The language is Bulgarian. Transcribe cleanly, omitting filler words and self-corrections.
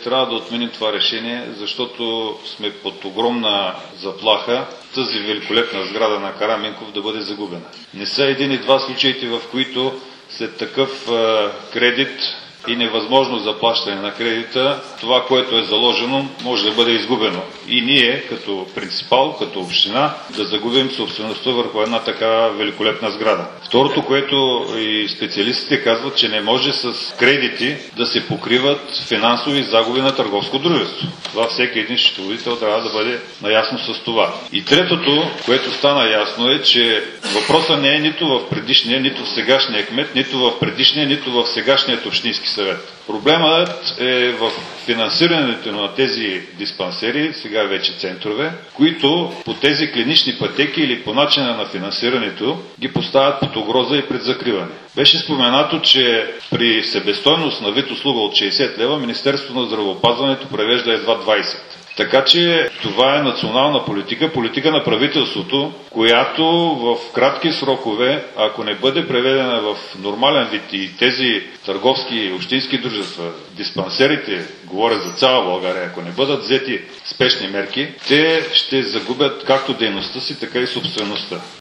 трябва да отменим това решение, защото сме под огромна заплаха тази великолепна сграда на Караминков да бъде загубена. Не са един и два случаите, в които след такъв кредит и невъзможно заплащане на кредита, това, което е заложено, може да бъде изгубено. И ние, като принципал, като община, да загубим собствеността върху една такава великолепна сграда. Второто, което и специалистите казват, че не може с кредити да се покриват финансови загуби на търговско дружество. Това всеки един счетоводител трябва да бъде наясно с това. И третото, което стана ясно е, че въпросът не е нито в предишния, нито в сегашния кмет, нито в предишния, нито в сегашният общински съвет. Проблемът е в финансирането на тези диспансери, сега вече центрове, които по тези клинични пътеки или по начина на финансирането ги поставят под угроза и пред закриване. Беше споменато, че при себестойност на вид услуга от 60 лева Министерството на здравеопазването превежда едва 20. Така че това е национална политика, политика на правителството, която в кратки срокове, ако не бъде преведена в нормален вид и тези търговски и общински дружества, диспансерите, говоря за цяла България, ако не бъдат взети спешни мерки, те ще загубят както дейността си, така и собствеността.